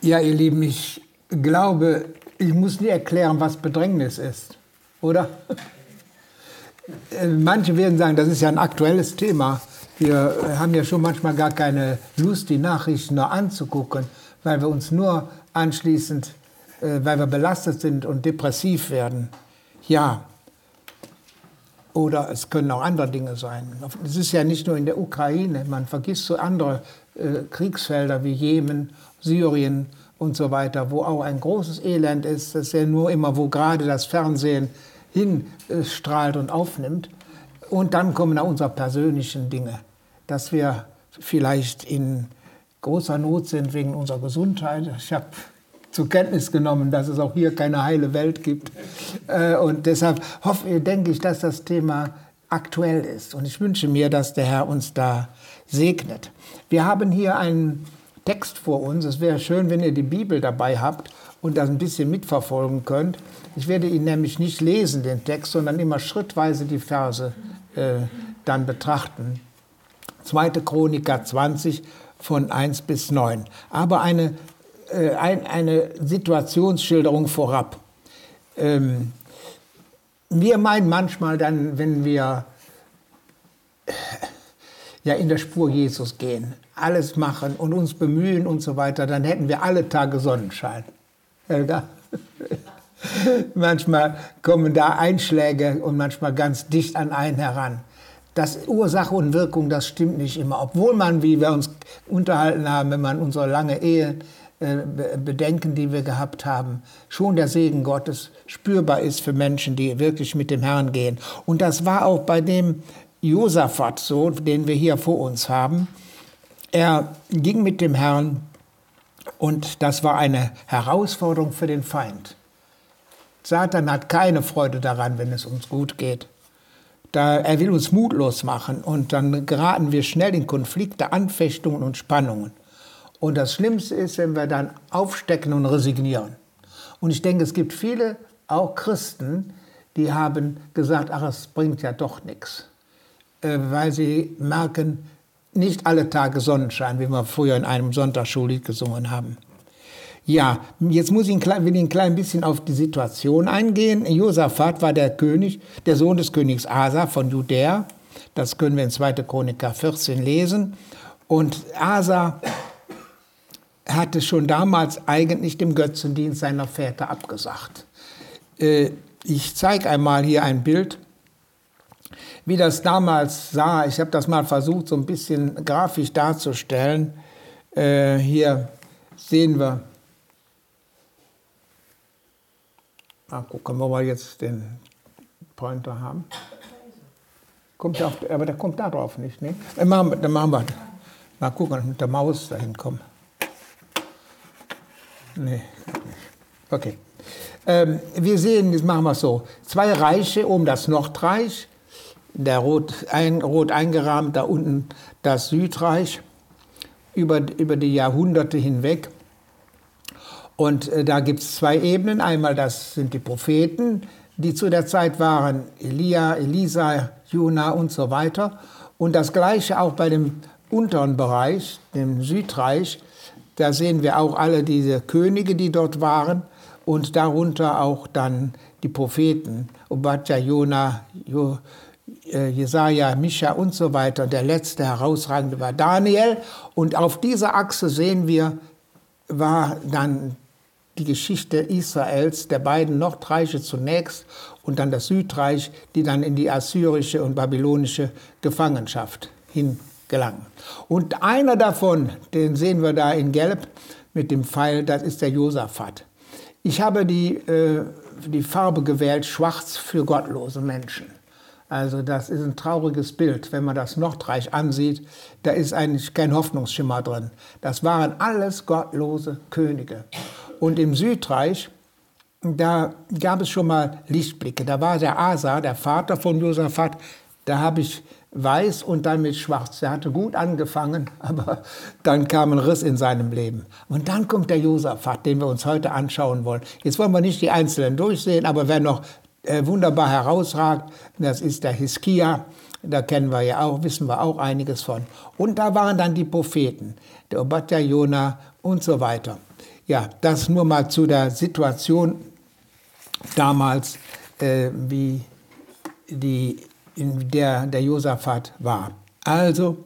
Ja, ihr Lieben, ich glaube, ich muss nie erklären, was Bedrängnis ist, oder? Manche werden sagen, das ist ja ein aktuelles Thema. Wir haben ja schon manchmal gar keine Lust, die Nachrichten nur anzugucken, weil wir uns nur anschließend, weil wir belastet sind und depressiv werden. Ja, oder es können auch andere Dinge sein. Es ist ja nicht nur in der Ukraine, man vergisst so andere Kriegsfelder wie Jemen, Syrien und so weiter, wo auch ein großes Elend ist. Das ist ja nur immer, wo gerade das Fernsehen hinstrahlt und aufnimmt. Und dann kommen auch unsere persönlichen Dinge, dass wir vielleicht in großer Not sind wegen unserer Gesundheit. Ich habe zur Kenntnis genommen, dass es auch hier keine heile Welt gibt. Und deshalb denke ich, dass das Thema aktuell ist. Und ich wünsche mir, dass der Herr uns da segnet. Wir haben hier einen Text vor uns. Es wäre schön, wenn ihr die Bibel dabei habt und das ein bisschen mitverfolgen könnt. Ich werde ihn nämlich nicht lesen, den Text, sondern immer schrittweise die Verse dann betrachten. 2. Chroniker 20 von 1 bis 9. Aber eine Situationsschilderung vorab. Wir meinen manchmal dann, wenn wir ja in der Spur Jesus gehen, alles machen und uns bemühen und so weiter, dann hätten wir alle Tage Sonnenschein. Helga? Manchmal kommen da Einschläge und manchmal ganz dicht an einen heran. Das Ursache und Wirkung, das stimmt nicht immer. Obwohl man, wie wir uns unterhalten haben, wenn man unsere lange Ehe bedenken, die wir gehabt haben, schon der Segen Gottes spürbar ist für Menschen, die wirklich mit dem Herrn gehen. Und das war auch bei dem Josaphat so, den wir hier vor uns haben. Er ging mit dem Herrn und das war eine Herausforderung für den Feind. Satan hat keine Freude daran, wenn es uns gut geht. Er will uns mutlos machen und dann geraten wir schnell in Konflikte, Anfechtungen und Spannungen. Und das Schlimmste ist, wenn wir dann aufstecken und resignieren. Und ich denke, es gibt viele, auch Christen, die haben gesagt, ach, es bringt ja doch nichts. Weil sie merken, nicht alle Tage Sonnenschein, wie wir früher in einem Sonntagsschullied gesungen haben. Ja, jetzt will ich ein klein bisschen auf die Situation eingehen. Josaphat war der König, der Sohn des Königs Asa von Judäa. Das können wir in 2. Chroniker 14 lesen. Und Asa hatte schon damals eigentlich dem Götzendienst seiner Väter abgesagt. Ich zeige einmal hier ein Bild, wie das damals sah. Ich habe das mal versucht, so ein bisschen grafisch darzustellen. Hier sehen wir, gucken wir mal jetzt den Pointer haben. Aber der kommt da drauf nicht, ne? Dann machen wir, mal gucken, mit der Maus dahin kommen. Nee, okay. Wir sehen, jetzt machen wir es so, 2 Reiche, oben das Nordreich, der rot eingerahmt, da unten das Südreich, über die Jahrhunderte hinweg. Und da gibt es 2 Ebenen. Einmal, das sind die Propheten, die zu der Zeit waren, Elia, Elisa, Jona und so weiter. Und das Gleiche auch bei dem unteren Bereich, dem Südreich. Da sehen wir auch alle diese Könige, die dort waren. Und darunter auch dann die Propheten, Obadja, Jona, Jesaja, Micha und so weiter. Der letzte herausragende war Daniel. Und auf dieser Achse sehen wir, war dann die Geschichte Israels, der beiden Nordreiche zunächst und dann das Südreich, die dann in die assyrische und babylonische Gefangenschaft hingelangen. Und einer davon, den sehen wir da in Gelb mit dem Pfeil, das ist der Josaphat. Ich habe die Farbe gewählt, schwarz für gottlose Menschen. Also das ist ein trauriges Bild, wenn man das Nordreich ansieht, da ist eigentlich kein Hoffnungsschimmer drin. Das waren alles gottlose Könige. Und im Südreich, da gab es schon mal Lichtblicke. Da war der Asa, der Vater von Josaphat, da habe ich weiß und dann mit schwarz. Der hatte gut angefangen, aber dann kam ein Riss in seinem Leben. Und dann kommt der Josaphat, den wir uns heute anschauen wollen. Jetzt wollen wir nicht die Einzelnen durchsehen, aber wer noch wunderbar herausragt, das ist der Hiskia, da kennen wir ja auch, wissen wir auch einiges von. Und da waren dann die Propheten, der Obadja, Jona und so weiter. Ja, das nur mal zu der Situation damals, wie in der Josaphat war. Also,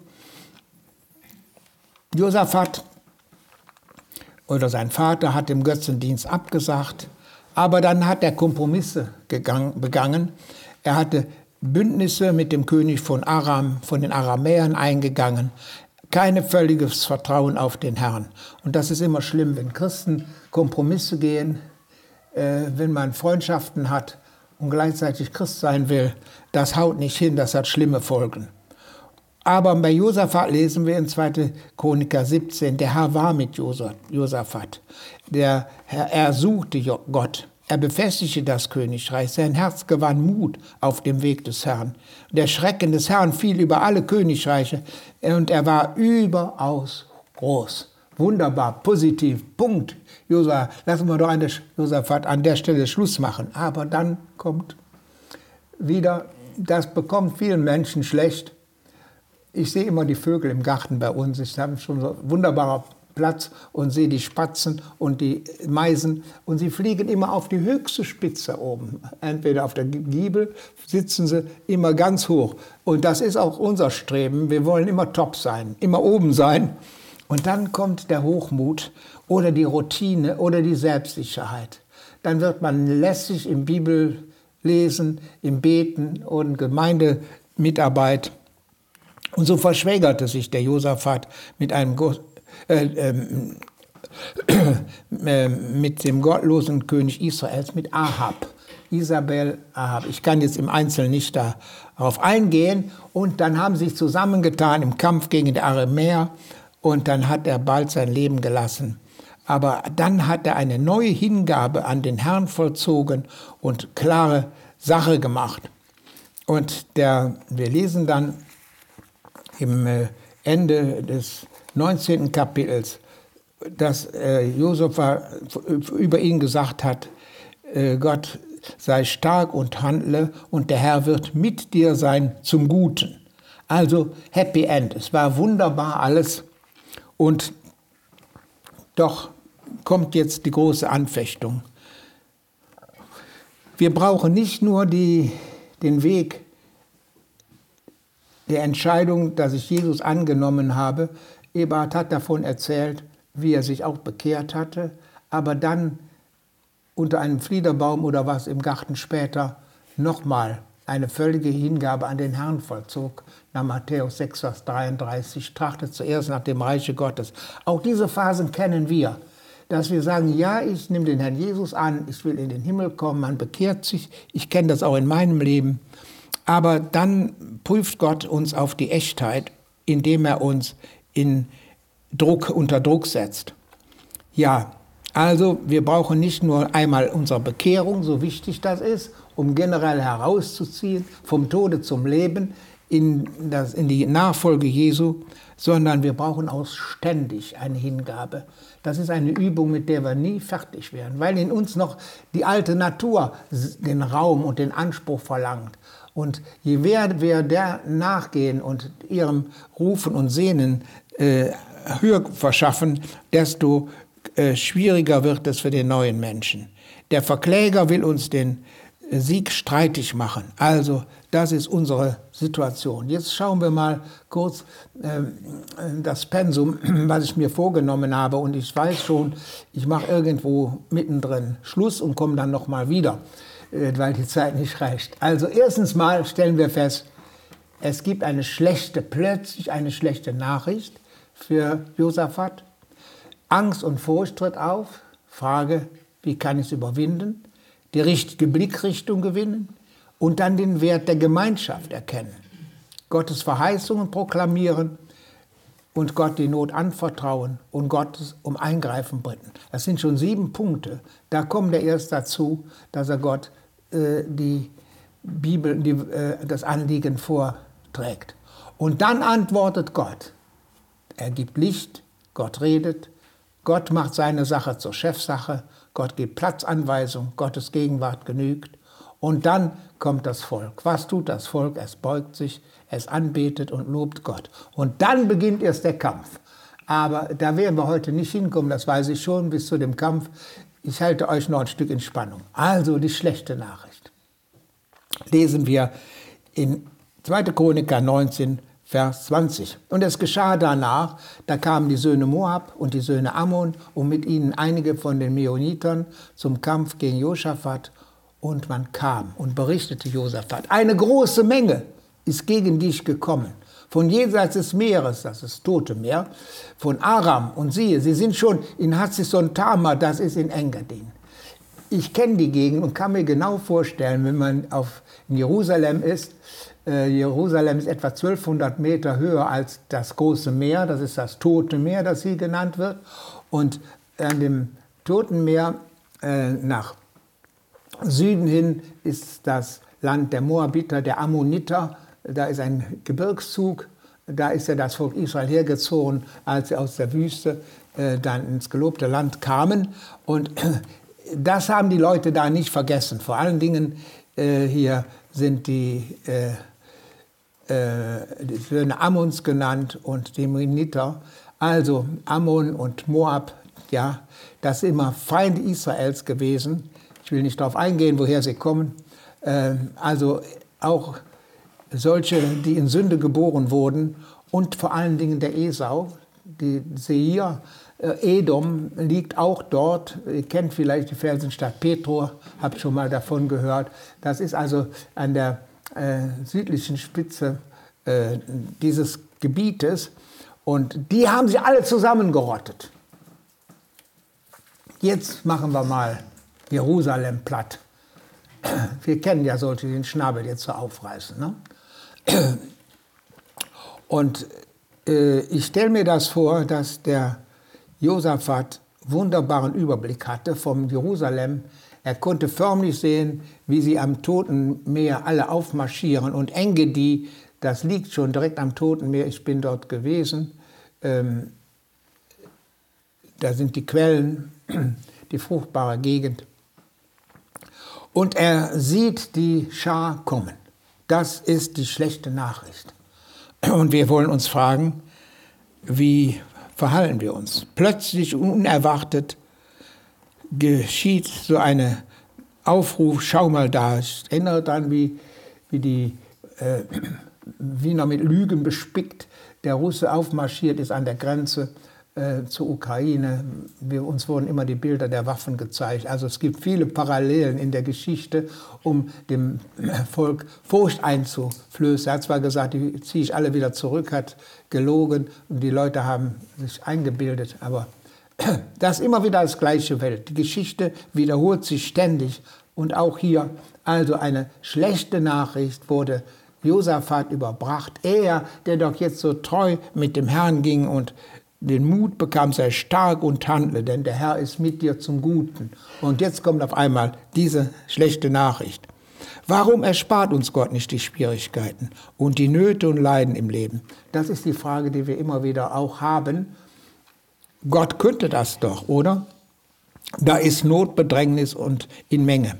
Josaphat oder sein Vater hat dem Götzendienst abgesagt, aber dann hat er Kompromisse begangen. Er hatte Bündnisse mit dem König von Aram, von den Aramäern eingegangen. Kein völliges Vertrauen auf den Herrn. Und das ist immer schlimm, wenn Christen Kompromisse gehen, wenn man Freundschaften hat und gleichzeitig Christ sein will. Das haut nicht hin, das hat schlimme Folgen. Aber bei Josaphat lesen wir in 2. Chroniker 17, der Herr war mit Josaphat. Er suchte Gott. Er befestigte das Königreich. Sein Herz gewann Mut auf dem Weg des Herrn. Der Schrecken des Herrn fiel über alle Königreiche und er war überaus groß. Wunderbar, positiv, Punkt. Lassen wir doch Josaphat an der Stelle Schluss machen. Aber dann kommt wieder, das bekommt vielen Menschen schlecht. Ich sehe immer die Vögel im Garten bei uns. Ich habe schon so wunderbarer Platz und sehe die Spatzen und die Meisen und sie fliegen immer auf die höchste Spitze oben. Entweder auf der Giebel sitzen sie immer ganz hoch. Und das ist auch unser Streben. Wir wollen immer top sein, immer oben sein. Und dann kommt der Hochmut oder die Routine oder die Selbstsicherheit. Dann wird man lässig im Bibellesen, im Beten und Gemeindemitarbeit. Und so verschwägerte sich der Josaphat mit dem gottlosen König Israels, mit Ahab. Isabel, Ahab. Ich kann jetzt im Einzelnen nicht darauf eingehen. Und dann haben sie sich zusammengetan im Kampf gegen die Aramäer. Und dann hat er bald sein Leben gelassen. Aber dann hat er eine neue Hingabe an den Herrn vollzogen und klare Sache gemacht. Und wir lesen dann im Ende des 19. Kapitels, dass Josaphat über ihn gesagt hat, Gott sei stark und handle und der Herr wird mit dir sein zum Guten. Also Happy End, es war wunderbar alles und doch kommt jetzt die große Anfechtung. Wir brauchen nicht nur den Weg der Entscheidung, dass ich Jesus angenommen habe. Eberhard hat davon erzählt, wie er sich auch bekehrt hatte, aber dann unter einem Fliederbaum oder was im Garten später nochmal eine völlige Hingabe an den Herrn vollzog. Nach Matthäus 6, Vers 33, trachtet zuerst nach dem Reiche Gottes. Auch diese Phasen kennen wir, dass wir sagen, ja, ich nehme den Herrn Jesus an, ich will in den Himmel kommen, man bekehrt sich, ich kenne das auch in meinem Leben. Aber dann prüft Gott uns auf die Echtheit, indem er uns unter Druck setzt. Ja, also wir brauchen nicht nur einmal unsere Bekehrung, so wichtig das ist, um generell herauszuziehen vom Tode zum Leben in die Nachfolge Jesu, sondern wir brauchen auch ständig eine Hingabe. Das ist eine Übung, mit der wir nie fertig werden, weil in uns noch die alte Natur den Raum und den Anspruch verlangt. Und je mehr wir der nachgehen und ihrem Rufen und Sehnen Höhe verschaffen, desto schwieriger wird es für den neuen Menschen. Der Verkläger will uns den Sieg streitig machen. Also das ist unsere Situation. Jetzt schauen wir mal kurz das Pensum, was ich mir vorgenommen habe. Und ich weiß schon, ich mache irgendwo mittendrin Schluss und komme dann nochmal wieder, weil die Zeit nicht reicht. Also erstens mal stellen wir fest, es gibt plötzlich eine schlechte Nachricht für Josaphat. Angst und Furcht tritt auf. Frage, wie kann ich es überwinden? Die richtige Blickrichtung gewinnen und dann den Wert der Gemeinschaft erkennen. Gottes Verheißungen proklamieren und Gott die Not anvertrauen und Gott um Eingreifen bitten. Das sind schon 7 Punkte. Da kommt er erst dazu, dass er Gott das Anliegen vorträgt. Und dann antwortet Gott. Er gibt Licht, Gott redet, Gott macht seine Sache zur Chefsache, Gott gibt Platzanweisung, Gottes Gegenwart genügt. Und dann kommt das Volk. Was tut das Volk? Es beugt sich, es anbetet und lobt Gott. Und dann beginnt erst der Kampf. Aber da werden wir heute nicht hinkommen, das weiß ich schon, bis zu dem Kampf. Ich halte euch noch ein Stück in Spannung. Also die schlechte Nachricht. Lesen wir in 2. Chroniker 19, Vers 20. Und es geschah danach, da kamen die Söhne Moab und die Söhne Ammon und mit ihnen einige von den Meonitern zum Kampf gegen Josaphat. Und man kam und berichtete Josaphat, eine große Menge ist gegen dich gekommen. Von jenseits des Meeres, das ist Tote Meer, von Aram. Und siehe, sie sind schon in Hatzison Tamar, das ist in Engadin. Ich kenne die Gegend und kann mir genau vorstellen, wenn man in Jerusalem ist. Jerusalem ist etwa 1200 Meter höher als das große Meer, das ist das Tote Meer, das hier genannt wird. Und an dem Toten Meer nach Süden hin ist das Land der Moabiter, der Ammoniter. Da ist ein Gebirgszug, da ist ja das Volk Israel hergezogen, als sie aus der Wüste dann ins gelobte Land kamen. Und das haben die Leute da nicht vergessen. Vor allen Dingen hier sind die Söhne Ammons genannt und die Meoniter. Also Ammon und Moab, ja, das sind immer Feinde Israels gewesen. Ich will nicht darauf eingehen, woher sie kommen. Also auch solche, die in Sünde geboren wurden und vor allen Dingen der Esau, die Seir, Edom liegt auch dort. Ihr kennt vielleicht die Felsenstadt Petra, habt schon mal davon gehört. Das ist also an der südlichen Spitze dieses Gebietes und die haben sie alle zusammengerottet. Jetzt machen wir mal Jerusalem platt. Wir kennen ja solche, die den Schnabel jetzt so aufreißen. Ne? Und ich stelle mir das vor, dass der Josaphat wunderbaren Überblick hatte vom Jerusalem. Er konnte förmlich sehen, wie sie am Toten Meer alle aufmarschieren. Und Engedi, das liegt schon direkt am Toten Meer, ich bin dort gewesen. Da sind die Quellen, die fruchtbare Gegend. Und er sieht die Schar kommen. Das ist die schlechte Nachricht. Und wir wollen uns fragen, wie verhalten wir uns? Plötzlich, unerwartet, geschieht so ein Aufruf, schau mal da. Ich erinnere daran, wie die Wiener mit Lügen bespickt der Russe aufmarschiert ist an der Grenze zur Ukraine. Uns wurden immer die Bilder der Waffen gezeigt. Also es gibt viele Parallelen in der Geschichte, um dem Volk Furcht einzuflößen. Er hat zwar gesagt, die ziehe ich alle wieder zurück, hat gelogen und die Leute haben sich eingebildet, aber das ist immer wieder das gleiche Welt. Die Geschichte wiederholt sich ständig und auch hier, also eine schlechte Nachricht wurde Josaphat überbracht. Er, der doch jetzt so treu mit dem Herrn ging und den Mut bekam, sei stark und handle, denn der Herr ist mit dir zum Guten. Und jetzt kommt auf einmal diese schlechte Nachricht. Warum erspart uns Gott nicht die Schwierigkeiten und die Nöte und Leiden im Leben? Das ist die Frage, die wir immer wieder auch haben. Gott könnte das doch, oder? Da ist Not, Bedrängnis und in Menge.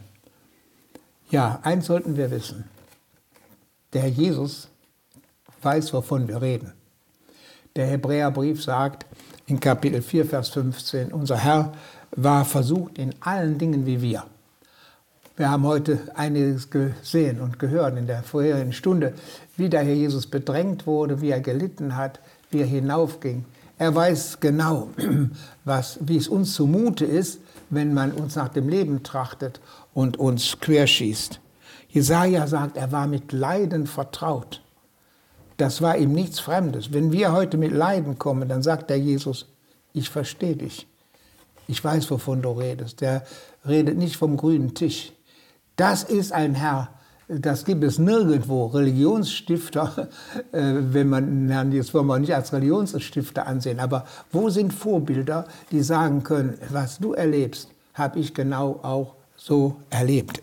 Ja, eins sollten wir wissen. Der Herr Jesus weiß, wovon wir reden. Der Hebräerbrief sagt in Kapitel 4, Vers 15, unser Herr war versucht in allen Dingen wie wir. Wir haben heute einiges gesehen und gehört in der vorherigen Stunde, wie der Herr Jesus bedrängt wurde, wie er gelitten hat, wie er hinaufging. Er weiß genau, wie es uns zumute ist, wenn man uns nach dem Leben trachtet und uns querschießt. Jesaja sagt, er war mit Leiden vertraut. Das war ihm nichts Fremdes. Wenn wir heute mit Leiden kommen, dann sagt der Jesus, ich verstehe dich. Ich weiß, wovon du redest. Der redet nicht vom grünen Tisch. Das ist ein Herr, das gibt es nirgendwo. Religionsstifter, wenn man, jetzt wollen wir nicht als Religionsstifter ansehen, aber wo sind Vorbilder, die sagen können, was du erlebst, habe ich genau auch so erlebt.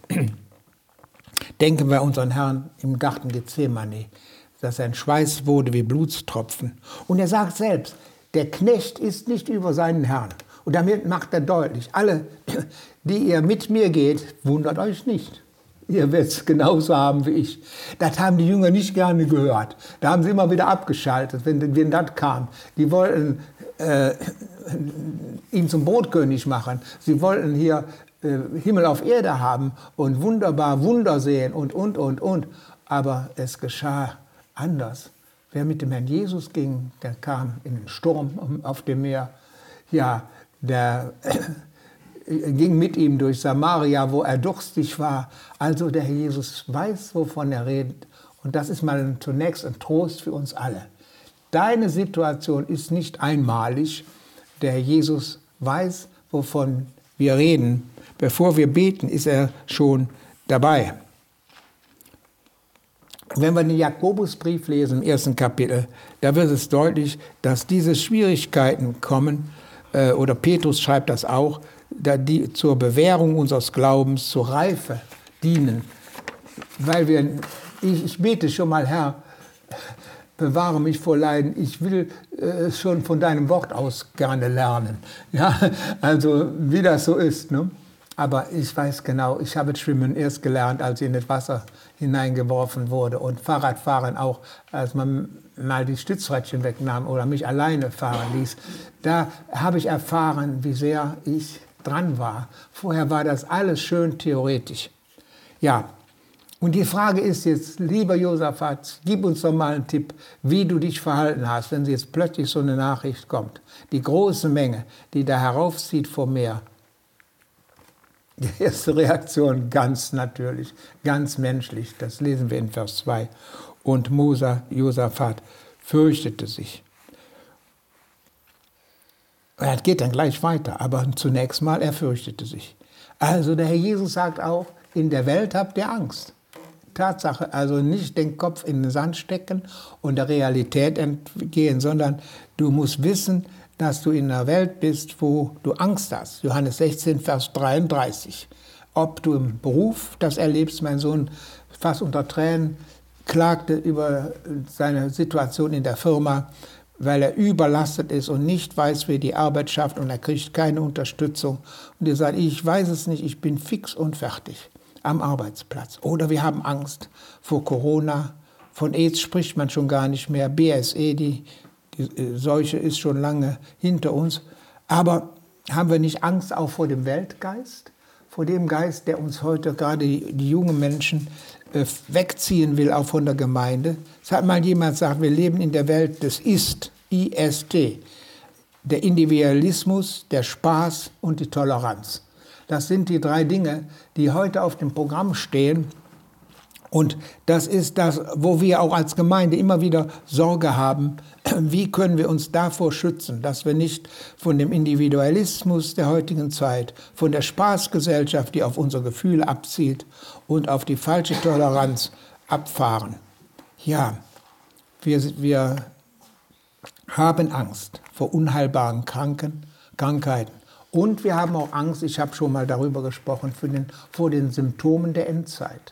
Denken wir an unseren Herrn im Garten Gethsemane, dass sein Schweiß wurde wie Blutstropfen. Und er sagt selbst, der Knecht ist nicht über seinen Herrn. Und damit macht er deutlich, alle, die ihr mit mir geht, wundert euch nicht. Ihr werdet es genauso haben wie ich. Das haben die Jünger nicht gerne gehört. Da haben sie immer wieder abgeschaltet, wenn das kam. Die wollten ihn zum Brotkönig machen. Sie wollten hier Himmel auf Erde haben und wunderbar Wunder sehen und. Aber es geschah anders. Wer mit dem Herrn Jesus ging, der kam in den Sturm auf dem Meer. Ja, der ging mit ihm durch Samaria, wo er durstig war. Also der Herr Jesus weiß, wovon er redet. Und das ist mal zunächst ein Trost für uns alle. Deine Situation ist nicht einmalig. Der Herr Jesus weiß, wovon wir reden. Bevor wir beten, ist er schon dabei. Wenn wir den Jakobusbrief lesen, im 1. Kapitel, da wird es deutlich, dass diese Schwierigkeiten kommen, oder Petrus schreibt das auch, die zur Bewährung unseres Glaubens, zur Reife dienen. Weil ich bete schon mal, Herr, bewahre mich vor Leiden, ich will schon von deinem Wort aus gerne lernen. Ja, also wie das so ist. Ne? Aber ich weiß genau, ich habe Schwimmen erst gelernt, als ich in das Wasser hineingeworfen wurde. Und Fahrradfahren auch, als man mal die Stützrädchen wegnahm oder mich alleine fahren ließ. Da habe ich erfahren, wie sehr ich dran war. Vorher war das alles schön theoretisch. Ja, und die Frage ist jetzt, lieber Josaphat, gib uns doch mal einen Tipp, wie du dich verhalten hast, wenn jetzt plötzlich so eine Nachricht kommt. Die große Menge, die da heraufzieht vom Meer. Die erste Reaktion ganz natürlich, ganz menschlich, das lesen wir in Vers 2. Und Josaphat fürchtete sich. Er geht dann gleich weiter, aber zunächst mal, er fürchtete sich. Also der Herr Jesus sagt auch, in der Welt habt ihr Angst. Tatsache, also nicht den Kopf in den Sand stecken und der Realität entgehen, sondern du musst wissen, dass du in einer Welt bist, wo du Angst hast. Johannes 16, Vers 33. Ob du im Beruf das erlebst, mein Sohn fast unter Tränen klagte über seine Situation in der Firma, weil er überlastet ist und nicht weiß, wie die Arbeit schafft und er kriegt keine Unterstützung. Und er sagt, ich weiß es nicht, ich bin fix und fertig am Arbeitsplatz. Oder wir haben Angst vor Corona, von AIDS spricht man schon gar nicht mehr, BSE, die Seuche ist schon lange hinter uns. Aber haben wir nicht Angst auch vor dem Weltgeist? Vor dem Geist, der uns heute, gerade die jungen Menschen, wegziehen will, auch von der Gemeinde. Es hat mal jemand gesagt, wir leben in der Welt des Ist, IST. Der Individualismus, der Spaß und die Toleranz. Das sind die 3 Dinge, die heute auf dem Programm stehen. Und das ist das, wo wir auch als Gemeinde immer wieder Sorge haben. Wie können wir uns davor schützen, dass wir nicht von dem Individualismus der heutigen Zeit, von der Spaßgesellschaft, die auf unsere Gefühle abzielt und auf die falsche Toleranz abfahren. Ja, wir haben Angst vor unheilbaren Krankheiten. Und wir haben auch Angst, ich habe schon mal darüber gesprochen, vor den Symptomen der Endzeit.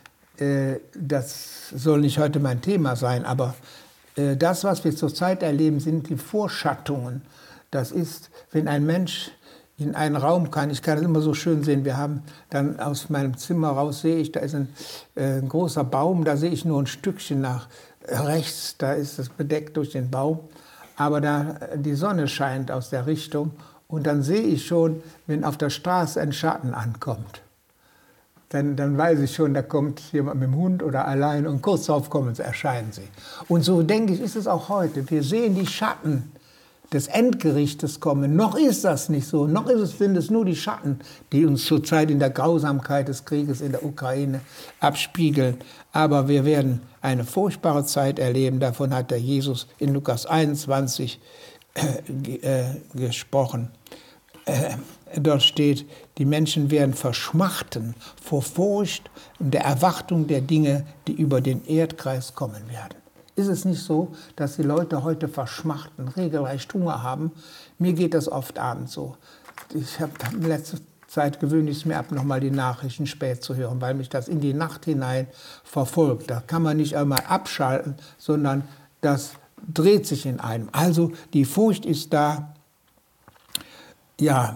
Das soll nicht heute mein Thema sein, aber das, was wir zurzeit erleben, sind die Vorschattungen. Das ist, wenn ein Mensch in einen Raum kann, ich kann es immer so schön sehen, wir haben dann aus meinem Zimmer raus, sehe ich, da ist ein großer Baum, da sehe ich nur ein Stückchen nach rechts, da ist es bedeckt durch den Baum, aber da die Sonne scheint aus der Richtung und dann sehe ich schon, wenn auf der Straße ein Schatten ankommt. Dann weiß ich schon, da kommt jemand mit dem Hund oder allein und kurz darauf erscheinen sie. Und so denke ich, ist es auch heute. Wir sehen die Schatten des Endgerichtes kommen. Noch ist das nicht so. Noch sind es nur die Schatten, die uns zurzeit in der Grausamkeit des Krieges in der Ukraine abspiegeln. Aber wir werden eine furchtbare Zeit erleben. Davon hat der Jesus in Lukas 21 gesprochen. Dort steht, die Menschen werden verschmachten vor Furcht und der Erwartung der Dinge, die über den Erdkreis kommen werden. Ist es nicht so, dass die Leute heute verschmachten, regelrecht Hunger haben? Mir geht das oft abends so. Ich habe in letzter Zeit gewöhne ich es mir ab, nochmal die Nachrichten spät zu hören, weil mich das in die Nacht hinein verfolgt. Da kann man nicht einmal abschalten, sondern das dreht sich in einem. Also die Furcht ist da. Ja,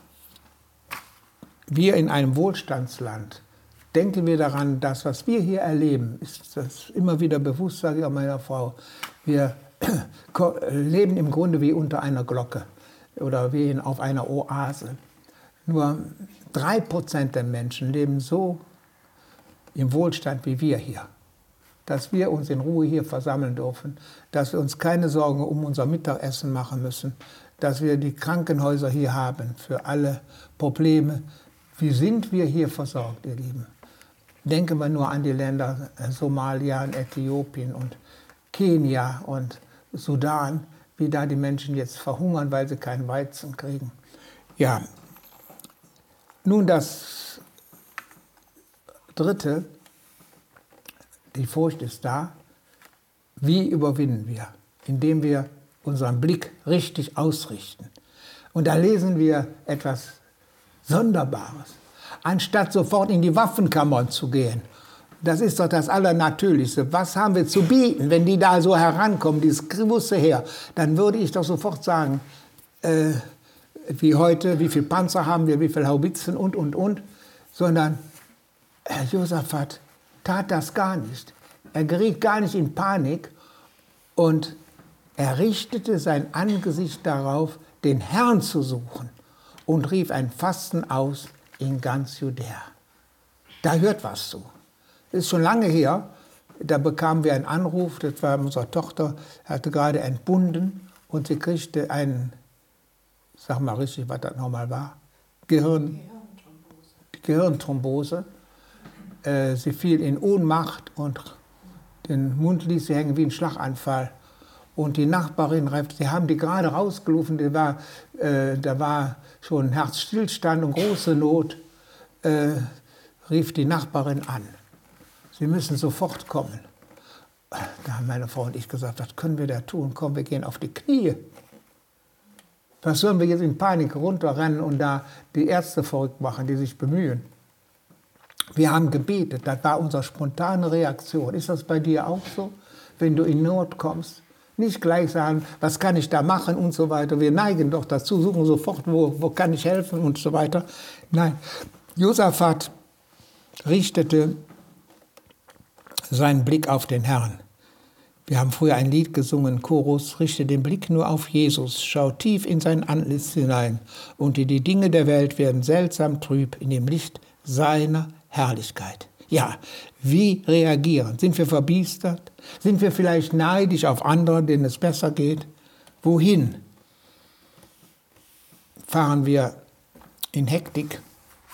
wir in einem Wohlstandsland, denken wir daran, das, was wir hier erleben, ist das immer wieder bewusst, sage ich auch meiner Frau, wir leben im Grunde wie unter einer Glocke oder wie auf einer Oase. Nur 3% der Menschen leben so im Wohlstand wie wir hier, dass wir uns in Ruhe hier versammeln dürfen, dass wir uns keine Sorgen um unser Mittagessen machen müssen, dass wir die Krankenhäuser hier haben für alle Probleme. Wie sind wir hier versorgt, ihr Lieben? Denken wir nur an die Länder Somalia und Äthiopien und Kenia und Sudan, wie da die Menschen jetzt verhungern, weil sie keinen Weizen kriegen. Ja, nun das Dritte, die Furcht ist da. Wie überwinden wir? Indem wir unseren Blick richtig ausrichten. Und da lesen wir etwas Sonderbares. Anstatt sofort in die Waffenkammern zu gehen, das ist doch das Allernatürlichste. Was haben wir zu bieten, wenn die da so herankommen, dieses große Heer? Dann würde ich doch sofort sagen, wie heute, wie viel Panzer haben wir, wie viel Haubitzen und. Sondern Josaphat tat das gar nicht. Er geriet gar nicht in Panik und er richtete sein Angesicht darauf, den Herrn zu suchen und rief ein Fasten aus in ganz Judäa. Da hört was zu. Das ist schon lange her, da bekamen wir einen Anruf, das war unsere Tochter, hatte gerade entbunden und sie kriegte einen, sag mal richtig, was das nochmal war, Gehirnthrombose. Sie fiel in Ohnmacht und den Mund ließ sie hängen wie ein Schlaganfall. Und die Nachbarin, sie haben die gerade rausgerufen, da war schon Herzstillstand und große Not, rief die Nachbarin an. Sie müssen sofort kommen. Da haben meine Frau und ich gesagt, was können wir da tun? Komm, wir gehen auf die Knie. Was sollen wir jetzt in Panik runterrennen und da die Ärzte verrückt machen, die sich bemühen? Wir haben gebetet, das war unsere spontane Reaktion. Ist das bei dir auch so? Wenn du in Not kommst, nicht gleich sagen, was kann ich da machen und so weiter. Wir neigen doch dazu, suchen sofort, wo kann ich helfen und so weiter. Nein, Josaphat richtete seinen Blick auf den Herrn. Wir haben früher ein Lied gesungen, Chorus, richte den Blick nur auf Jesus, schau tief in sein Antlitz hinein und die Dinge der Welt werden seltsam trüb in dem Licht seiner Herrlichkeit. Ja, wie reagieren? Sind wir verbiestert? Sind wir vielleicht neidisch auf andere, denen es besser geht? Wohin? Fahren wir in Hektik?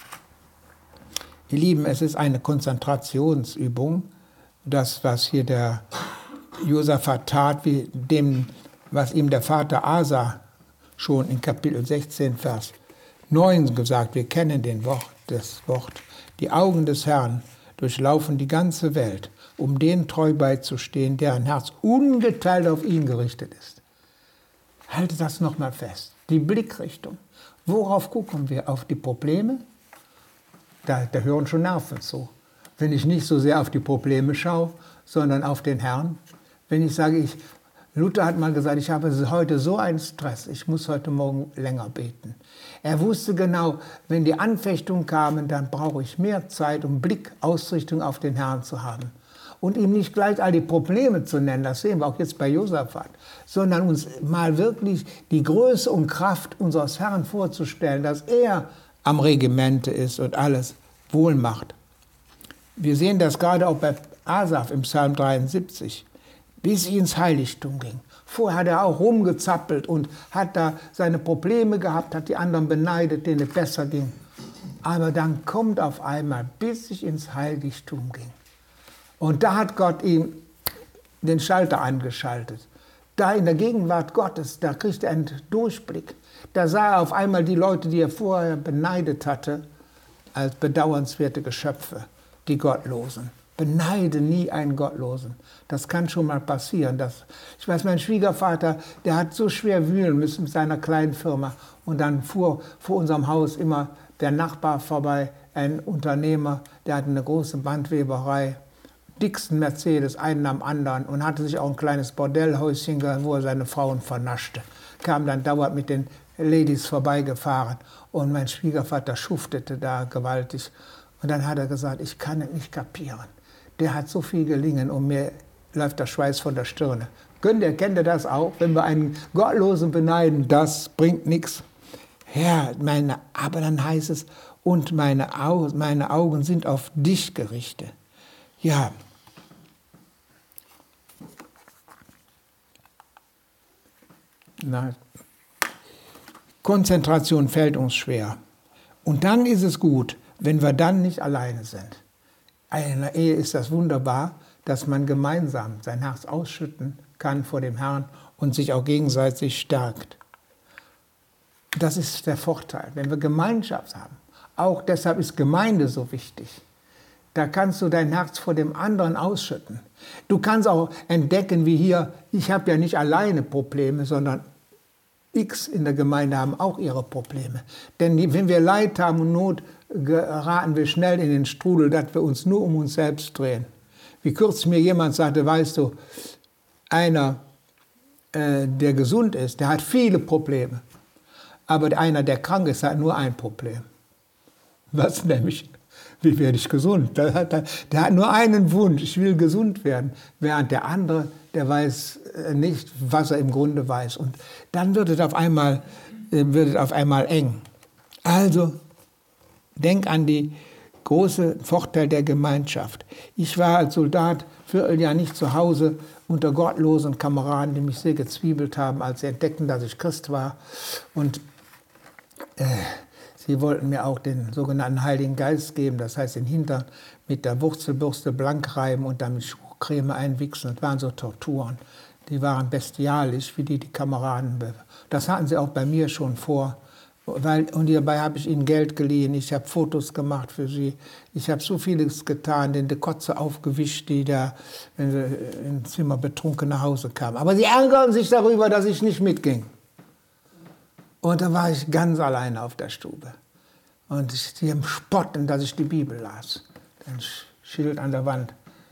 Ihr Lieben, es ist eine Konzentrationsübung, das, was hier der Josaphat tat, wie dem, was ihm der Vater Asa schon in Kapitel 16, Vers 9 gesagt, wir kennen das Wort, die Augen des Herrn durchlaufen die ganze Welt, um den treu beizustehen, deren Herz ungeteilt auf ihn gerichtet ist. Halte das nochmal fest, die Blickrichtung. Worauf gucken wir? Auf die Probleme? Da hören schon Nerven zu. Wenn ich nicht so sehr auf die Probleme schaue, sondern auf den Herrn. Wenn ich sage, Luther hat mal gesagt, ich habe heute so einen Stress, ich muss heute Morgen länger beten. Er wusste genau, wenn die Anfechtungen kamen, dann brauche ich mehr Zeit, um Blickausrichtung auf den Herrn zu haben. Und ihm nicht gleich all die Probleme zu nennen, das sehen wir auch jetzt bei Josaphat, sondern uns mal wirklich die Größe und Kraft unseres Herrn vorzustellen, dass er am Regimente ist und alles wohl macht. Wir sehen das gerade auch bei Asaf im Psalm 73, bis sie ins Heiligtum ging. Vorher hat er auch rumgezappelt und hat da seine Probleme gehabt, hat die anderen beneidet, denen es besser ging. Aber dann kommt auf einmal, bis ich ins Heiligtum ging. Und da hat Gott ihm den Schalter angeschaltet. Da in der Gegenwart Gottes, da kriegt er einen Durchblick. Da sah er auf einmal die Leute, die er vorher beneidet hatte, als bedauernswerte Geschöpfe, die Gottlosen. Beneide nie einen Gottlosen. Das kann schon mal passieren. Ich weiß, mein Schwiegervater, der hat so schwer wühlen müssen mit seiner kleinen Firma. Und dann fuhr vor unserem Haus immer der Nachbar vorbei, ein Unternehmer, der hatte eine große Bandweberei, dicksten Mercedes, einen am anderen, und hatte sich auch ein kleines Bordellhäuschen, wo er seine Frauen vernaschte. Kam dann dauernd mit den Ladies vorbeigefahren und mein Schwiegervater schuftete da gewaltig. Und dann hat er gesagt, ich kann es nicht kapieren. Der hat so viel gelingen und mir läuft der Schweiß von der Stirne. Kennt ihr das auch? Wenn wir einen Gottlosen beneiden, das bringt nichts. Herr, aber dann heißt es, und meine Augen sind auf dich gerichtet. Ja. Konzentration fällt uns schwer. Und dann ist es gut, wenn wir dann nicht alleine sind. In einer Ehe ist das wunderbar, dass man gemeinsam sein Herz ausschütten kann vor dem Herrn und sich auch gegenseitig stärkt. Das ist der Vorteil, wenn wir Gemeinschaft haben. Auch deshalb ist Gemeinde so wichtig. Da kannst du dein Herz vor dem anderen ausschütten. Du kannst auch entdecken, wie hier, ich habe ja nicht alleine Probleme, sondern X in der Gemeinde haben auch ihre Probleme. Denn wenn wir Leid haben und Not, geraten wir schnell in den Strudel, dass wir uns nur um uns selbst drehen. Wie kürzlich mir jemand sagte, weißt du, einer, der gesund ist, der hat viele Probleme. Aber einer, der krank ist, hat nur ein Problem. Was nämlich? Wie werde ich gesund? Der hat nur einen Wunsch, ich will gesund werden. Während der andere, der weiß nicht, was er im Grunde weiß. Und dann wird es auf einmal eng. Also, denk an die große Vorteil der Gemeinschaft. Ich war als Soldat Vierteljahr nicht zu Hause unter gottlosen Kameraden, die mich sehr gezwiebelt haben, als sie entdeckten, dass ich Christ war. Und sie wollten mir auch den sogenannten Heiligen Geist geben, das heißt den Hintern mit der Wurzelbürste blank reiben und dann mit Schuhcreme einwichsen. Das waren so Torturen. Die waren bestialisch, wie die Kameraden. Das hatten sie auch bei mir schon vor. Und hierbei habe ich ihnen Geld geliehen, ich habe Fotos gemacht für sie, ich habe so vieles getan, den die Kotze aufgewischt, die da, wenn sie ins Zimmer betrunken nach Hause kamen. Aber sie ärgern sich darüber, dass ich nicht mitging. Und da war ich ganz alleine auf der Stube. Und sie haben spotten, dass ich die Bibel las. Ein Schild an der Wand.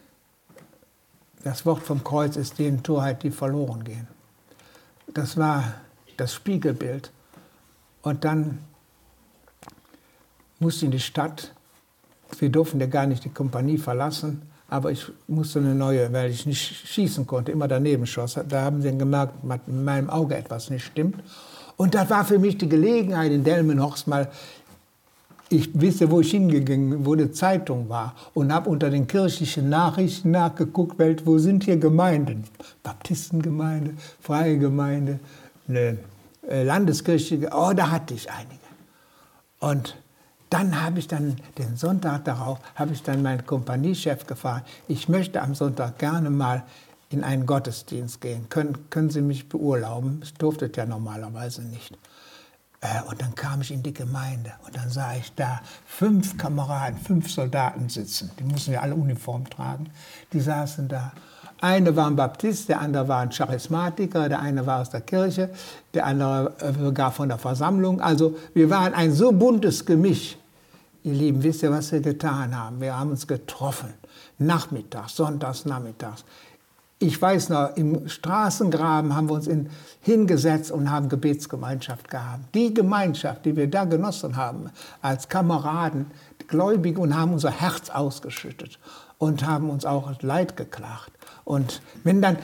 Das Wort vom Kreuz ist denen Torheit, die verloren gehen. Das war das Spiegelbild. Und dann musste ich in die Stadt. Wir durften ja gar nicht die Kompanie verlassen. Aber ich musste eine neue, weil ich nicht schießen konnte, immer daneben schoss. Da haben sie gemerkt, dass mit meinem Auge etwas nicht stimmt. Und das war für mich die Gelegenheit in Delmenhorst mal, ich wusste, wo ich hingegangen, wo die Zeitung war und habe unter den kirchlichen Nachrichten nachgeguckt, wo sind hier Gemeinden? Baptistengemeinde, Freie Gemeinde, eine Landeskirche, oh, da hatte ich einige. Und dann habe ich den Sonntag darauf, habe ich dann meinen Kompaniechef gefragt, ich möchte am Sonntag gerne mal in einen Gottesdienst gehen. Können Sie mich beurlauben? Ich durfte ja normalerweise nicht. Und dann kam ich in die Gemeinde und dann sah ich da 5 Kameraden, 5 Soldaten sitzen. Die mussten ja alle Uniform tragen. Die saßen da. Eine war ein Baptist, der andere war ein Charismatiker, der eine war aus der Kirche, der andere sogar von der Versammlung. Also wir waren ein so buntes Gemisch. Ihr Lieben, wisst ihr, was wir getan haben? Wir haben uns getroffen. Nachmittags, sonntags, nachmittags. Ich weiß noch, im Straßengraben haben wir uns hingesetzt und haben Gebetsgemeinschaft gehabt. Die Gemeinschaft, die wir da genossen haben, als Kameraden, Gläubige, und haben unser Herz ausgeschüttet und haben uns auch Leid geklagt. Und wenn dann,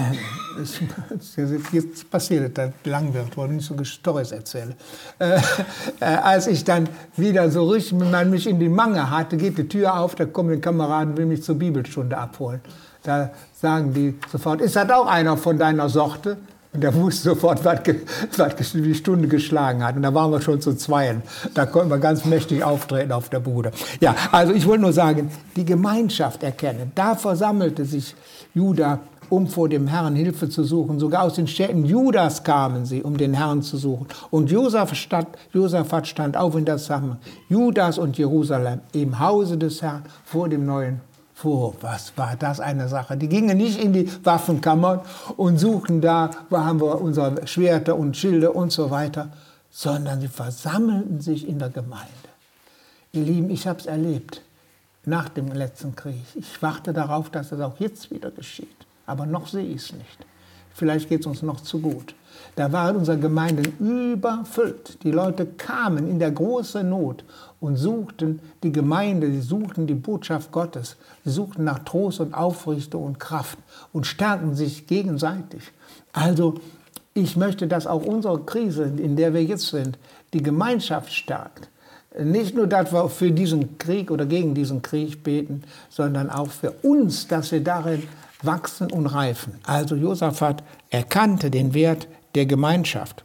jetzt passiert, dass lang wird, wo ich nicht so Storys erzähle, als ich dann wieder so richtig, wenn man mich in die Mange hatte, geht die Tür auf, da kommen die Kameraden, will mich zur Bibelstunde abholen. Da sagen die sofort, ist das auch einer von deiner Sorte? Und der wusste sofort, was die Stunde geschlagen hat. Und da waren wir schon zu zweien. Da konnten wir ganz mächtig auftreten auf der Bude. Ja, also ich wollte nur sagen, die Gemeinschaft erkennen. Da versammelte sich Juda, um vor dem Herrn Hilfe zu suchen. Sogar aus den Städten Judas kamen sie, um den Herrn zu suchen. Und Josaphat stand auf in der Sammlung. Judas und Jerusalem im Hause des Herrn vor dem neuen. Was war das eine Sache? Die gingen nicht in die Waffenkammern und suchten da, wo haben wir unsere Schwerter und Schilde und so weiter, sondern sie versammelten sich in der Gemeinde. Ihr Lieben, ich habe es erlebt nach dem letzten Krieg. Ich warte darauf, dass es auch jetzt wieder geschieht. Aber noch sehe ich es nicht. Vielleicht geht es uns noch zu gut. Da waren unsere Gemeinden überfüllt. Die Leute kamen in der großen Not und suchten die Gemeinde, sie suchten die Botschaft Gottes. Sie suchten nach Trost und Aufrichtung und Kraft und stärkten sich gegenseitig. Also ich möchte, dass auch unsere Krise, in der wir jetzt sind, die Gemeinschaft stärkt. Nicht nur, dass wir für diesen Krieg oder gegen diesen Krieg beten, sondern auch für uns, dass wir darin wachsen und reifen. Also Josaphat erkannte den Wert der Gemeinschaft.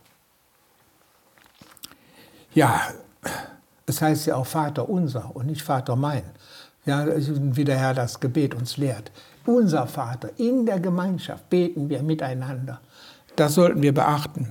Ja, es heißt ja auch Vater unser und nicht Vater mein. Ja, wie der Herr das Gebet uns lehrt. Unser Vater, in der Gemeinschaft beten wir miteinander. Das sollten wir beachten.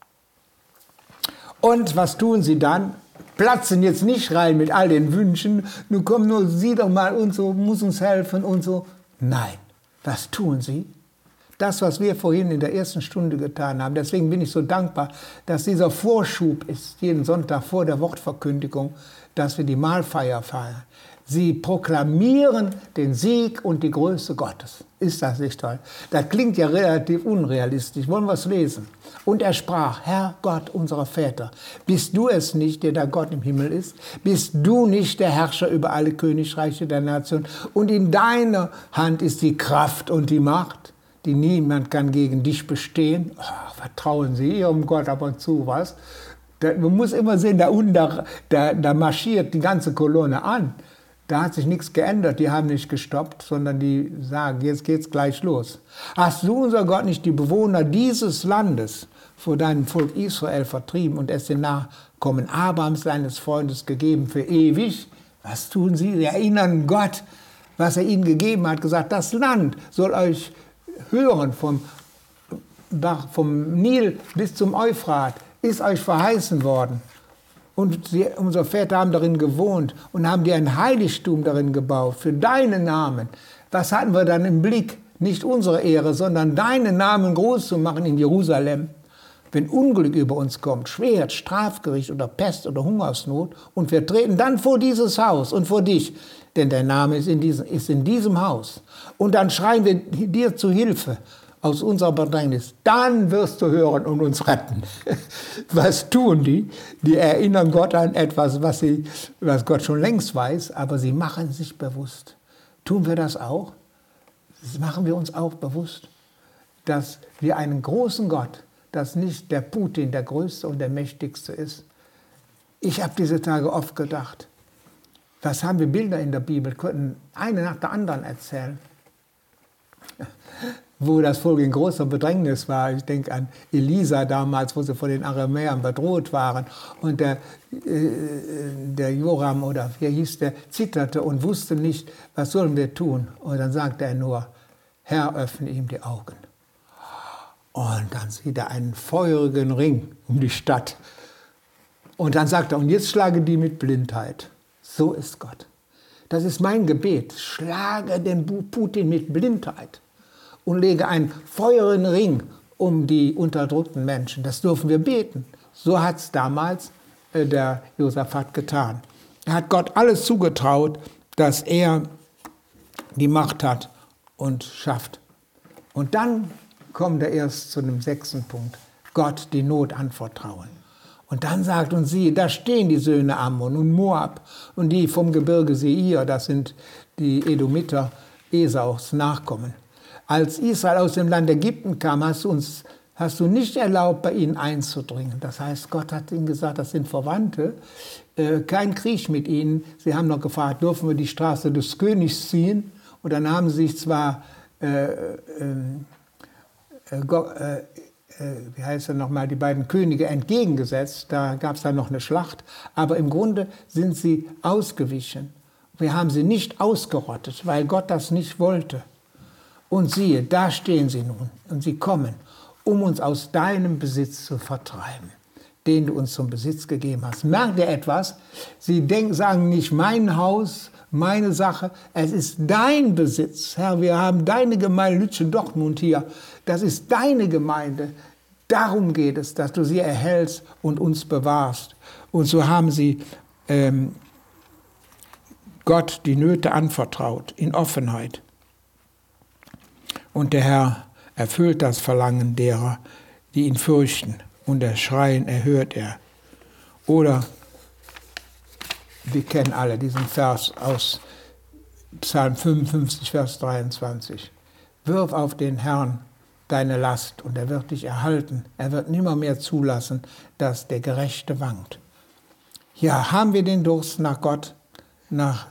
Und was tun sie dann? Platzen jetzt nicht rein mit all den Wünschen, nun komm nur, sieh doch mal und so, muss uns helfen und so. Nein, was tun sie? Das, was wir vorhin in der ersten Stunde getan haben. Deswegen bin ich so dankbar, dass dieser Vorschub ist, jeden Sonntag vor der Wortverkündigung, dass wir die Mahlfeier feiern. Sie proklamieren den Sieg und die Größe Gottes. Ist das nicht toll? Das klingt ja relativ unrealistisch. Wollen wir es lesen? Und er sprach, Herr Gott unserer Väter, bist du es nicht, der da Gott im Himmel ist? Bist du nicht der Herrscher über alle Königreiche der Nation? Und in deiner Hand ist die Kraft und die Macht, die niemand kann gegen dich bestehen. Oh, vertrauen Sie Ihrem Gott aber zu, was? Man muss immer sehen, da unten, da marschiert die ganze Kolonne an. Da hat sich nichts geändert, die haben nicht gestoppt, sondern die sagen, jetzt geht's gleich los. Hast du, unser Gott, nicht die Bewohner dieses Landes vor deinem Volk Israel vertrieben und es den Nachkommen Abrahams, seines Freundes, gegeben für ewig? Was tun sie? Sie erinnern Gott, was er ihnen gegeben hat, gesagt, das Land soll euch hören, vom Nil bis zum Euphrat, ist euch verheißen worden. Und unsere Väter haben darin gewohnt und haben dir ein Heiligtum darin gebaut, für deinen Namen. Was hatten wir dann im Blick? Nicht unsere Ehre, sondern deinen Namen groß zu machen in Jerusalem. Wenn Unglück über uns kommt, Schwert, Strafgericht oder Pest oder Hungersnot, und wir treten dann vor dieses Haus und vor dich, denn dein Name ist in diesem Haus. Und dann schreien wir dir zu Hilfe aus unserer Bedrängnis, dann wirst du hören und uns retten. Was tun die? Die erinnern Gott an etwas, was Gott schon längst weiß, aber sie machen sich bewusst. Tun wir das auch? Machen wir uns auch bewusst, dass wir einen großen Gott, dass nicht der Putin der Größte und der Mächtigste ist. Ich habe diese Tage oft gedacht, was haben wir Bilder in der Bibel, könnten eine nach der anderen erzählen, wo das Volk in großer Bedrängnis war. Ich denke an Elisa damals, wo sie von den Aramäern bedroht waren. Und der Joram, oder wie hieß der, zitterte und wusste nicht, was sollen wir tun. Und dann sagte er nur, Herr, öffne ihm die Augen. Und dann sieht er einen feurigen Ring um die Stadt. Und dann sagt er, und jetzt schlage die mit Blindheit. So ist Gott. Das ist mein Gebet. Schlage den Putin mit Blindheit. Und lege einen feurigen Ring um die unterdrückten Menschen. Das dürfen wir beten. So hat es damals der Josaphat getan. Er hat Gott alles zugetraut, dass er die Macht hat und schafft. Und dann kommt er erst zu dem 6. Punkt. Gott die Not anvertrauen. Und dann sagt uns siehe, da stehen die Söhne Ammon und Moab und die vom Gebirge Seir, das sind die Edomiter, Esaus Nachkommen. Als Israel aus dem Land Ägypten kam, hast du nicht erlaubt, bei ihnen einzudringen. Das heißt, Gott hat ihnen gesagt, das sind Verwandte, kein Krieg mit ihnen. Sie haben noch gefragt, dürfen wir die Straße des Königs ziehen? Und dann haben sie sich zwar, wie heißt er nochmal, die beiden Könige entgegengesetzt, da gab es dann noch eine Schlacht, aber im Grunde sind sie ausgewichen. Wir haben sie nicht ausgerottet, weil Gott das nicht wollte. Und siehe, da stehen sie nun und sie kommen, um uns aus deinem Besitz zu vertreiben, den du uns zum Besitz gegeben hast. Merkt ihr etwas? Sie sagen nicht mein Haus, meine Sache, es ist dein Besitz. Herr, wir haben deine Gemeinde Lütgendortmund hier, das ist deine Gemeinde. Darum geht es, dass du sie erhältst und uns bewahrst. Und so haben sie Gott die Nöte anvertraut, in Offenheit. Und der Herr erfüllt das Verlangen derer, die ihn fürchten, und das Schreien erhört er. Oder wir kennen alle diesen Vers aus Psalm 55, Vers 23. Wirf auf den Herrn deine Last und er wird dich erhalten. Er wird nimmermehr zulassen, dass der Gerechte wankt. Ja, haben wir den Durst nach Gott, nach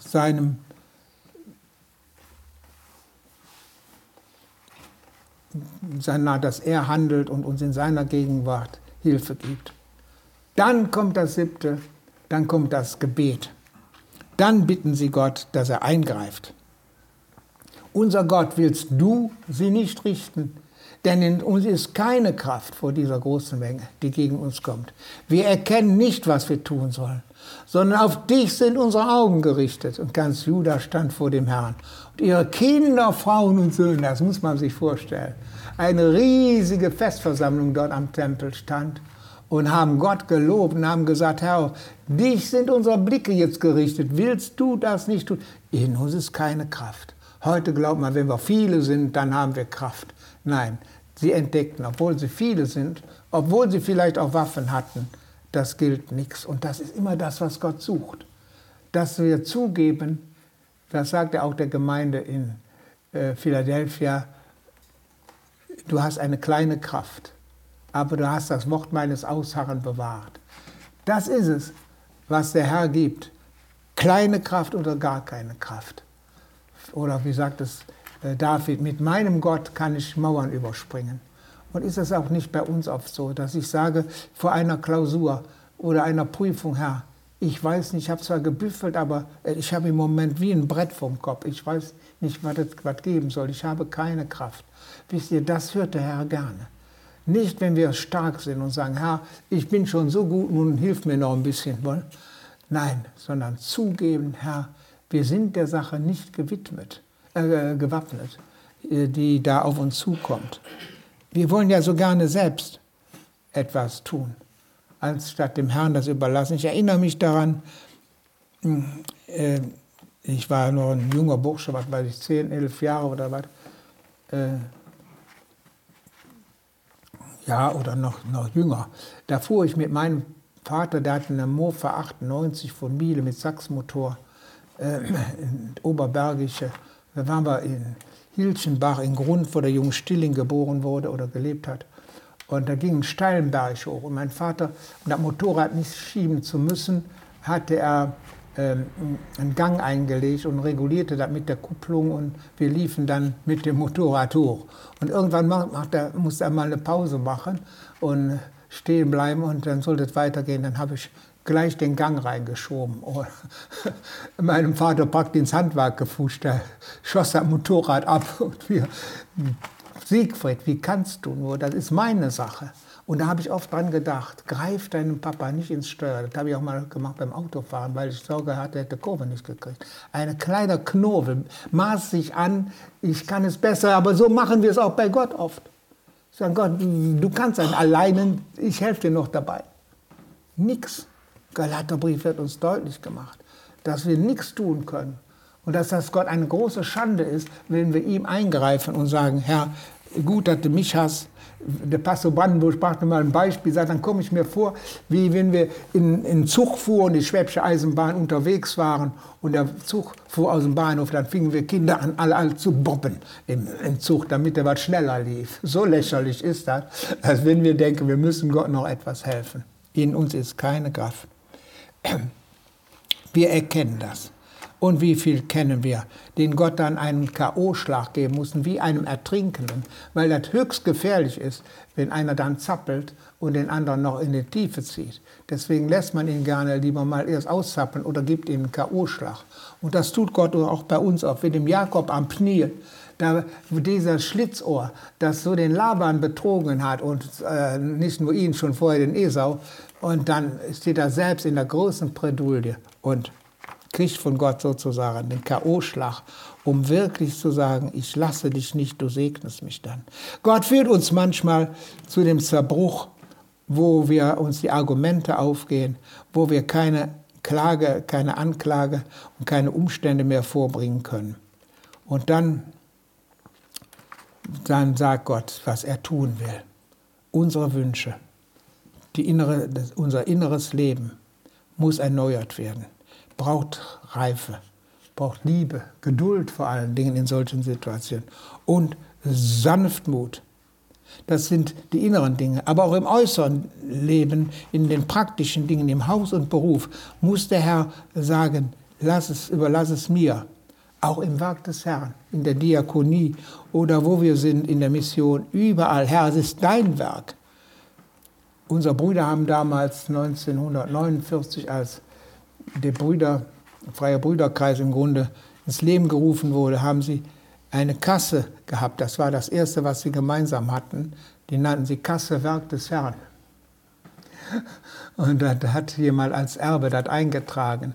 dass er handelt und uns in seiner Gegenwart Hilfe gibt. Dann kommt das 7., dann kommt das Gebet. Dann bitten sie Gott, dass er eingreift. Unser Gott, willst du sie nicht richten? Denn in uns ist keine Kraft vor dieser großen Menge, die gegen uns kommt. Wir erkennen nicht, was wir tun sollen, sondern auf dich sind unsere Augen gerichtet. Und ganz Juda stand vor dem Herrn. Und ihre Kinder, Frauen und Söhne, das muss man sich vorstellen. Eine riesige Festversammlung dort am Tempel stand und haben Gott gelobt und haben gesagt, Herr, auf dich sind unsere Blicke jetzt gerichtet. Willst du das nicht tun? In uns ist keine Kraft. Heute glaubt man, wenn wir viele sind, dann haben wir Kraft. Nein, sie entdeckten, obwohl sie viele sind, obwohl sie vielleicht auch Waffen hatten, das gilt nichts. Und das ist immer das, was Gott sucht. Dass wir zugeben, das sagt er auch der Gemeinde in Philadelphia, du hast eine kleine Kraft, aber du hast das Wort meines Ausharren bewahrt. Das ist es, was der Herr gibt. Kleine Kraft oder gar keine Kraft. Oder wie sagt es David, mit meinem Gott kann ich Mauern überspringen. Und ist es auch nicht bei uns oft so, dass ich sage, vor einer Klausur oder einer Prüfung, Herr, ich weiß nicht, ich habe zwar gebüffelt, aber ich habe im Moment wie ein Brett vom Kopf. Ich weiß nicht, was es geben soll. Ich habe keine Kraft. Wisst ihr, das hört der Herr gerne. Nicht, wenn wir stark sind und sagen, Herr, ich bin schon so gut, nun hilf mir noch ein bisschen. Nein, sondern zugeben, Herr, wir sind der Sache nicht gewappnet, die da auf uns zukommt. Wir wollen ja so gerne selbst etwas tun, anstatt dem Herrn das überlassen. Ich erinnere mich daran, ich war noch ein junger Bursche, was weiß ich, 10, 11 Jahre oder was. Ja, oder noch jünger. Da fuhr ich mit meinem Vater, der hatte eine Mofa 98 von Miele mit Sachsmotor, in Oberbergische. Da waren wir in Hilchenbach, in Grund, wo der Junge Stilling geboren wurde oder gelebt hat. Und da ging ein steilen Berg hoch. Und mein Vater, um das Motorrad nicht schieben zu müssen, hatte er einen Gang eingelegt und regulierte das mit der Kupplung. Und wir liefen dann mit dem Motorrad hoch. Und irgendwann musste er mal eine Pause machen und stehen bleiben. Und dann sollte es weitergehen. Dann habe ich gleich den Gang reingeschoben. Oh. Meinem Vater praktisch ins Handwerk gefuscht, der schoss das Motorrad ab und wir, Siegfried, wie kannst du nur, das ist meine Sache. Und da habe ich oft dran gedacht, greif deinem Papa nicht ins Steuer. Das habe ich auch mal gemacht beim Autofahren, weil ich Sorge hatte, er hätte Kurve nicht gekriegt. Ein kleiner Knurvel maß sich an, ich kann es besser, aber so machen wir es auch bei Gott oft. Ich sage, Gott, du kannst einen alleine, ich helfe dir noch dabei. Nix. Galaterbrief wird uns deutlich gemacht, dass wir nichts tun können und dass das Gott eine große Schande ist, wenn wir ihm eingreifen und sagen, Herr, gut, dass du mich hast. Der Pastor Brandenburg brachte mal ein Beispiel, sagt, dann komme ich mir vor, wie wenn wir in Zug fuhren, die Schwäbische Eisenbahn unterwegs waren und der Zug fuhr aus dem Bahnhof, dann fingen wir Kinder an, alle zu bobben im Zug, damit er was schneller lief. So lächerlich ist das, als wenn wir denken, wir müssen Gott noch etwas helfen. In uns ist keine Kraft. Wir erkennen das. Und wie viel kennen wir, den Gott dann einen K.O.-Schlag geben mussten, wie einem Ertrinkenden, weil das höchst gefährlich ist, wenn einer dann zappelt und den anderen noch in die Tiefe zieht. Deswegen lässt man ihn gerne lieber mal erst auszappeln oder gibt ihm einen K.O.-Schlag. Und das tut Gott auch bei uns auch, wie dem Jakob am Pniel. Da dieser Schlitzohr, das so den Laban betrogen hat und nicht nur ihn, schon vorher den Esau, und dann steht er selbst in der großen Bredouille und kriegt von Gott sozusagen den K.O.-Schlag, um wirklich zu sagen, ich lasse dich nicht, du segnest mich dann. Gott führt uns manchmal zu dem Zerbruch, wo wir uns die Argumente aufgehen, wo wir keine Klage, keine Anklage und keine Umstände mehr vorbringen können. Und dann dann sagt Gott, was er tun will. Unsere Wünsche, unser inneres Leben muss erneuert werden, braucht Reife, braucht Liebe, Geduld vor allen Dingen in solchen Situationen und Sanftmut. Das sind die inneren Dinge. Aber auch im äußeren Leben, in den praktischen Dingen, im Haus und Beruf, muss der Herr sagen, überlass es mir. Auch im Werk des Herrn, in der Diakonie oder wo wir sind, in der Mission, überall. Herr, es ist dein Werk. Unsere Brüder haben damals 1949, als der Freie Brüderkreis im Grunde ins Leben gerufen wurde, haben sie eine Kasse gehabt. Das war das Erste, was sie gemeinsam hatten. Die nannten sie Kasse Werk des Herrn. Und da hat jemand als Erbe das eingetragen.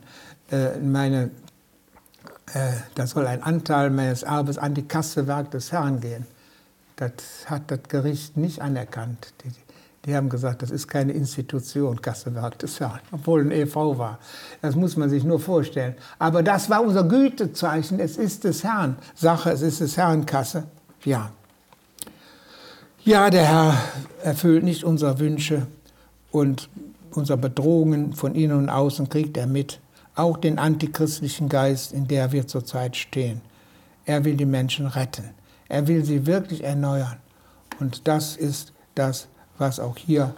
Da soll ein Anteil meines Erbes an die Kasse Werk des Herrn gehen. Das hat das Gericht nicht anerkannt. Die haben gesagt, das ist keine Institution, Kasse Werk des Herrn, obwohl ein e.V. war. Das muss man sich nur vorstellen. Aber das war unser Gütezeichen, es ist des Herrn Sache, es ist des Herrn Kasse. Ja. Ja, der Herr erfüllt nicht unsere Wünsche und unsere Bedrohungen von innen und außen kriegt er mit. Auch den antichristlichen Geist, in der wir zurzeit stehen. Er will die Menschen retten. Er will sie wirklich erneuern. Und das ist das, was auch hier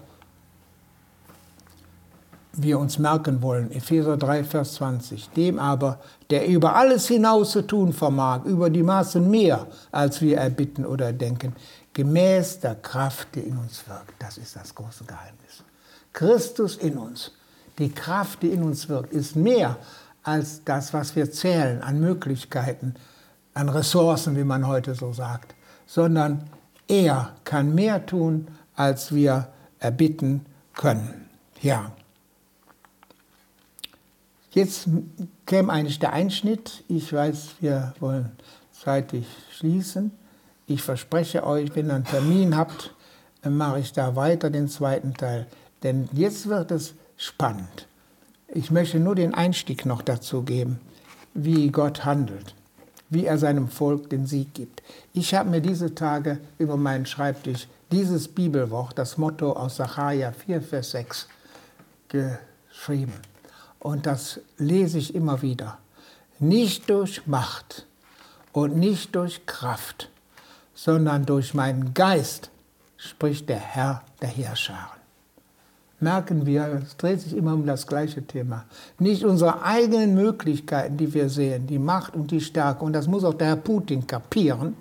wir uns merken wollen. Epheser 3, Vers 20. Dem aber, der über alles hinaus zu tun vermag, über die Maßen mehr, als wir erbitten oder denken, gemäß der Kraft, die in uns wirkt. Das ist das große Geheimnis. Christus in uns. Die Kraft, die in uns wirkt, ist mehr als das, was wir zählen an Möglichkeiten, an Ressourcen, wie man heute so sagt, sondern er kann mehr tun, als wir erbitten können. Ja. Jetzt käme eigentlich der Einschnitt. Ich weiß, wir wollen zeitig schließen. Ich verspreche euch, wenn ihr einen Termin habt, mache ich da weiter den zweiten Teil. Denn jetzt wird es spannend. Ich möchte nur den Einstieg noch dazu geben, wie Gott handelt, wie er seinem Volk den Sieg gibt. Ich habe mir diese Tage über meinen Schreibtisch dieses Bibelwort, das Motto aus Sacharja 4, Vers 6, geschrieben. Und das lese ich immer wieder. Nicht durch Macht und nicht durch Kraft, sondern durch meinen Geist, spricht der Herr der Heerscharen. Merken wir, es dreht sich immer um das gleiche Thema. Nicht unsere eigenen Möglichkeiten, die wir sehen, die Macht und die Stärke, und das muss auch der Herr Putin kapieren,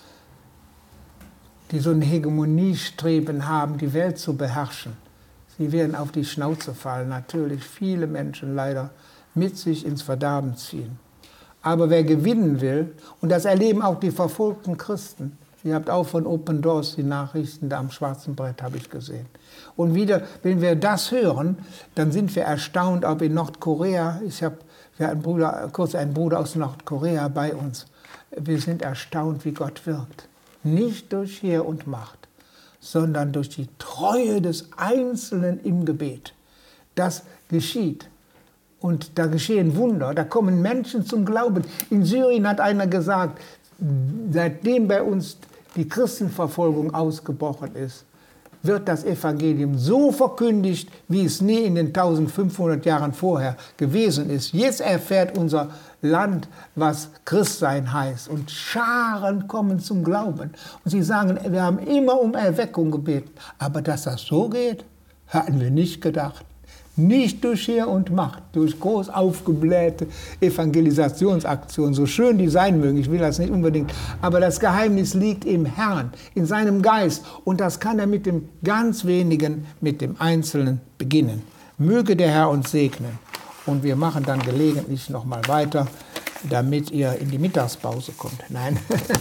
die so ein Hegemoniestreben haben, die Welt zu beherrschen. Sie werden auf die Schnauze fallen, natürlich viele Menschen leider mit sich ins Verderben ziehen. Aber wer gewinnen will, und das erleben auch die verfolgten Christen, ihr habt auch von Open Doors die Nachrichten da am schwarzen Brett, habe ich gesehen. Und wieder, wenn wir das hören, dann sind wir erstaunt, ob in Nordkorea, wir hatten kurz einen Bruder aus Nordkorea bei uns, wir sind erstaunt, wie Gott wirkt. Nicht durch Heer und Macht, sondern durch die Treue des Einzelnen im Gebet. Das geschieht. Und da geschehen Wunder, da kommen Menschen zum Glauben. In Syrien hat einer gesagt, seitdem bei uns die Christenverfolgung ausgebrochen ist, wird das Evangelium so verkündigt, wie es nie in den 1500 Jahren vorher gewesen ist. Jetzt erfährt unser Land, was Christsein heißt. Und Scharen kommen zum Glauben. Und sie sagen, wir haben immer um Erweckung gebeten. Aber dass das so geht, hatten wir nicht gedacht. Nicht durch Heer und Macht, durch groß aufgeblähte Evangelisationsaktionen, so schön die sein mögen, ich will das nicht unbedingt, aber das Geheimnis liegt im Herrn, in seinem Geist, und das kann er mit dem ganz Wenigen, mit dem Einzelnen beginnen. Möge der Herr uns segnen, und wir machen dann gelegentlich nochmal weiter, damit ihr in die Mittagspause kommt. Nein,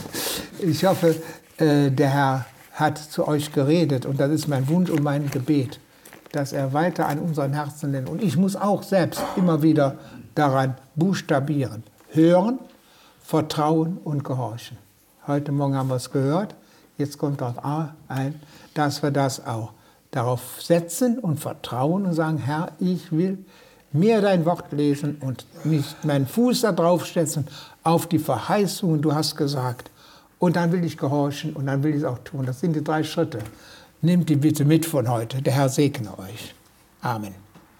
ich hoffe, der Herr hat zu euch geredet, und das ist mein Wunsch und mein Gebet, dass er weiter an unseren Herzen nennt. Und ich muss auch selbst immer wieder daran buchstabieren. Hören, vertrauen und gehorchen. Heute Morgen haben wir es gehört. Jetzt kommt darauf ein, dass wir das auch darauf setzen und vertrauen und sagen, Herr, ich will mehr dein Wort lesen und nicht meinen Fuß da drauf setzen auf die Verheißungen, du hast gesagt. Und dann will ich gehorchen und dann will ich es auch tun. Das sind die 3 Schritte. Nehmt die bitte mit von heute. Der Herr segne euch. Amen.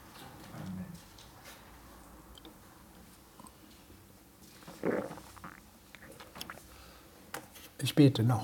Ich bete noch.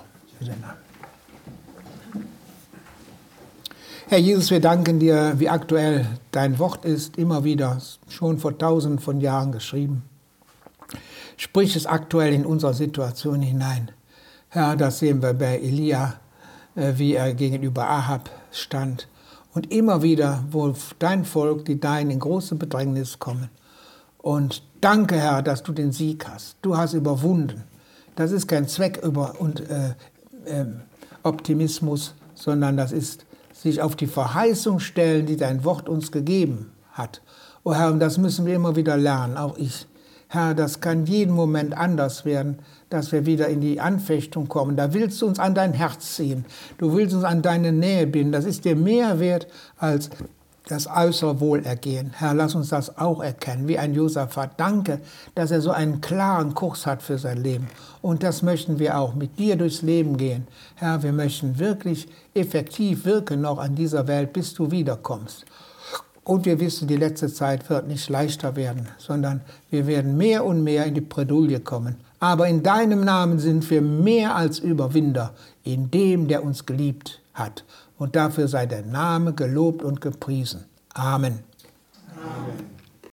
Herr Jesus, wir danken dir, wie aktuell dein Wort ist, immer wieder, schon vor tausenden von Jahren geschrieben. Sprich es aktuell in unsere Situation hinein. Herr, das sehen wir bei Elia, wie er gegenüber Ahab stand. Und immer wieder, wo dein Volk, die Deinen, in große Bedrängnis kommen. Und danke, Herr, dass du den Sieg hast. Du hast überwunden. Das ist kein Zweck und Optimismus, sondern das ist sich auf die Verheißung stellen, die dein Wort uns gegeben hat. Oh Herr, und das müssen wir immer wieder lernen, auch ich. Herr, das kann jeden Moment anders werden, dass wir wieder in die Anfechtung kommen. Da willst du uns an dein Herz ziehen. Du willst uns an deine Nähe binden. Das ist dir mehr wert als das äußere Wohlergehen. Herr, lass uns das auch erkennen, wie ein Josaphat. Danke, dass er so einen klaren Kurs hat für sein Leben. Und das möchten wir auch, mit dir durchs Leben gehen. Herr, wir möchten wirklich effektiv wirken noch an dieser Welt, bis du wiederkommst. Und wir wissen, die letzte Zeit wird nicht leichter werden, sondern wir werden mehr und mehr in die Bredouille kommen. Aber in deinem Namen sind wir mehr als Überwinder, in dem, der uns geliebt hat. Und dafür sei der Name gelobt und gepriesen. Amen.